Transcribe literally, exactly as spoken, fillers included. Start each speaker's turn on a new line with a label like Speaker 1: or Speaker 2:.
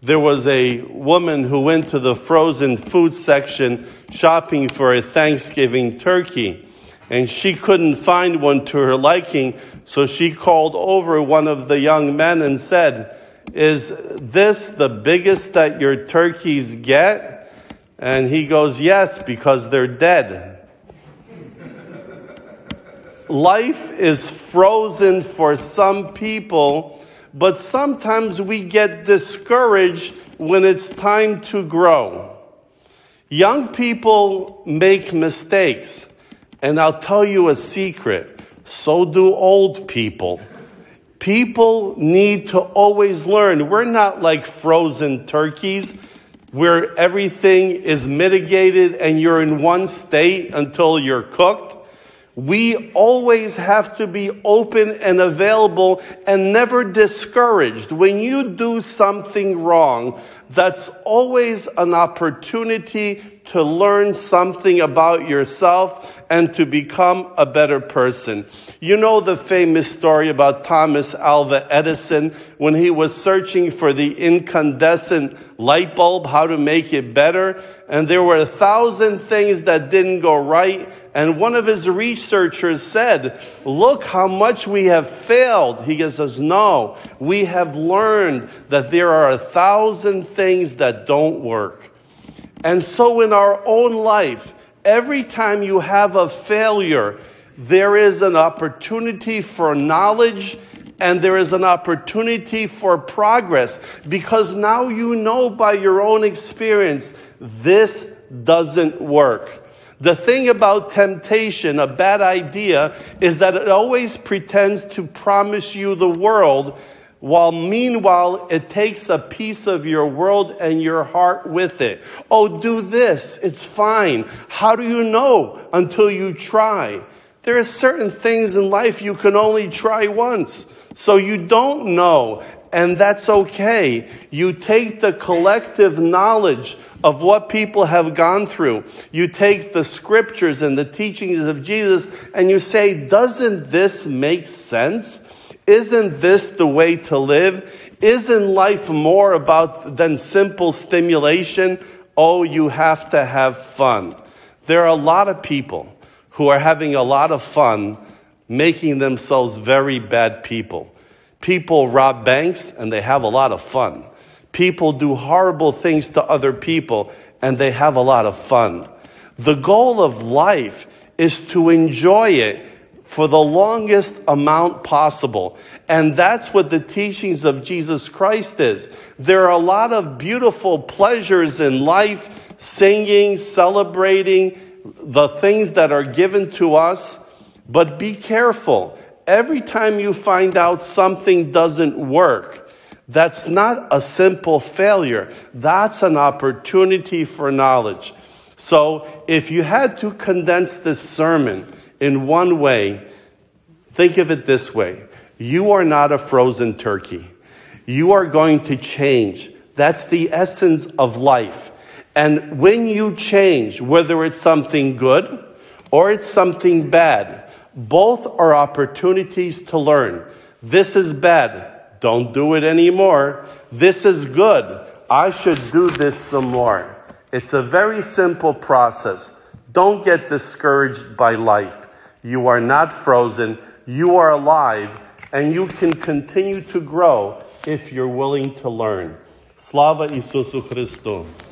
Speaker 1: There was a woman who went to the frozen food section shopping for a Thanksgiving turkey, and she couldn't find one to her liking, so she called over one of the young men and said, "Is this the biggest that your turkeys get?" And he goes, "Yes, because they're dead." Life is frozen for some people, but sometimes we get discouraged when it's time to grow. Young people make mistakes, and I'll tell you a secret, so do old people. People need to always learn. We're not like frozen turkeys where everything is mitigated and you're in one state until you're cooked. We always have to be open and available and never discouraged. When you do something wrong, that's always an opportunity to learn something about yourself and to become a better person. You know the famous story about Thomas Alva Edison when he was searching for the incandescent light bulb, how to make it better. And there were a thousand things that didn't go right. And one of his researchers said, "Look how much we have failed." He says, "No, we have learned that there are a thousand things that don't work." And so in our own life, every time you have a failure, there is an opportunity for knowledge and there is an opportunity for progress, because now you know by your own experience, this doesn't work. The thing about temptation, a bad idea, is that it always pretends to promise you the world, while meanwhile it takes a piece of your world and your heart with it. Oh, do this, it's fine. How do you know until you try? There are certain things in life you can only try once, so you don't know, and that's okay. You take the collective knowledge of what people have gone through. You take the scriptures and the teachings of Jesus, and you say, doesn't this make sense? Isn't this the way to live? Isn't life more about than simple stimulation? Oh, you have to have fun. There are a lot of people who are having a lot of fun making themselves very bad people. People rob banks and they have a lot of fun. People do horrible things to other people and they have a lot of fun. The goal of life is to enjoy it for the longest amount possible. And that's what the teachings of Jesus Christ is. There are a lot of beautiful pleasures in life, singing, celebrating, the things that are given to us. But be careful. Every time you find out something doesn't work, that's not a simple failure. That's an opportunity for knowledge. So if you had to condense this sermon in one way, think of it this way. You are not a frozen turkey. You are going to change. That's the essence of life. And when you change, whether it's something good or it's something bad, both are opportunities to learn. This is bad. Don't do it anymore. This is good. I should do this some more. It's a very simple process. Don't get discouraged by life. You are not frozen. You are alive, and you can continue to grow if you're willing to learn. Slava Isusu Christu.